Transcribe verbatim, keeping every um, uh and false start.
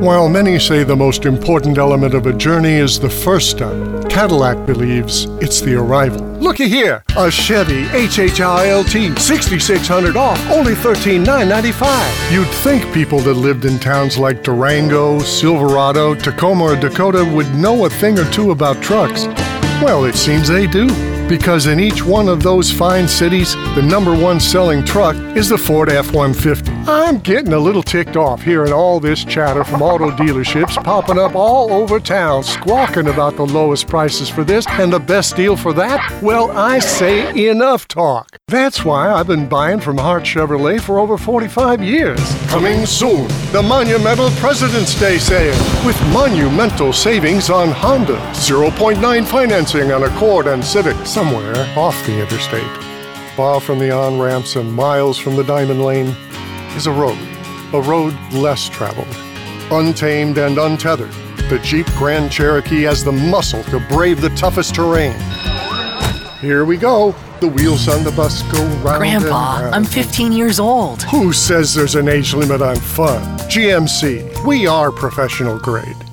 While many say the most important element of a journey is the first step, Cadillac believes it's the arrival. Looky here, a Chevy H H I L T, sixty-six hundred dollars off, only thirteen thousand nine hundred ninety-five dollars. You'd think people that lived in towns like Durango, Silverado, Tacoma, or Dakota would know a thing or two about trucks. Well, it seems they do. Because in each one of those fine cities, the number one selling truck is the Ford F one fifty. I'm getting a little ticked off hearing all this chatter from auto dealerships popping up all over town, squawking about the lowest prices for this and the best deal for that. Well, I say enough talk. That's why I've been buying from Hart Chevrolet for over forty-five years. Coming soon, the monumental President's Day sale with monumental savings on Honda, zero point nine financing on Accord and Civic, somewhere off the interstate. Far from the on-ramps and miles from the diamond lane is a road, a road less traveled. Untamed and untethered, the Jeep Grand Cherokee has the muscle to brave the toughest terrain. Here we go. The wheels on the bus go round Grandpa, and round. I'm fifteen years old. Who says there's an age limit on fun? G M C, we are professional grade.